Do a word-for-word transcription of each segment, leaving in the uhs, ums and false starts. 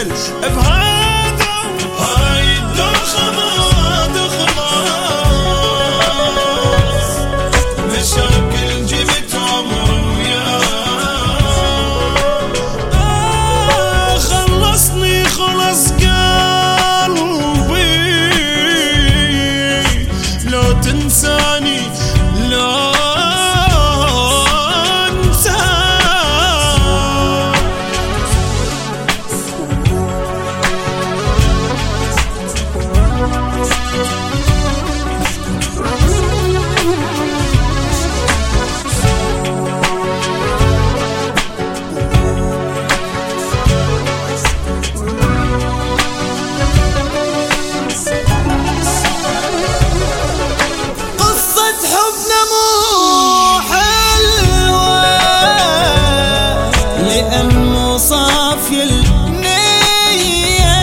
مثل بهذا هاي الدخمة دخمة مشاكل جبت عمر وياه خلصني خلص قلبي لو تنساني لا صافي النية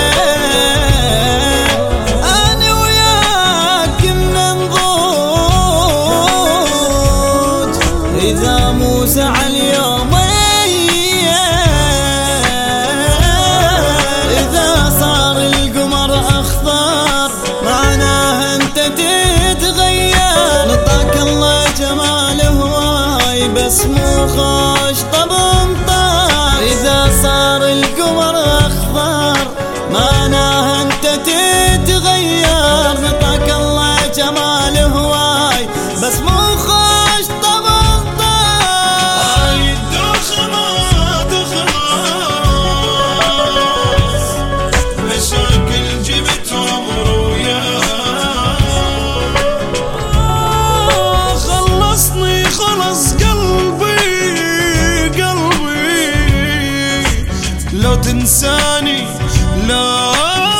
أنا وياك منضوج إذا مو زعل يومية إذا صار القمر أخضر معناها أنت تتغير نطاك الله جمال هواي بس مو خوش طب إذا صار القمر أخضر معناها أنت تتغير نطاك الله جمال هواي بس مو خوش طبع هاي الدخمة دخمة مشاكل جبت عمر وياه خلصني خلص قلبي لو تنساني لا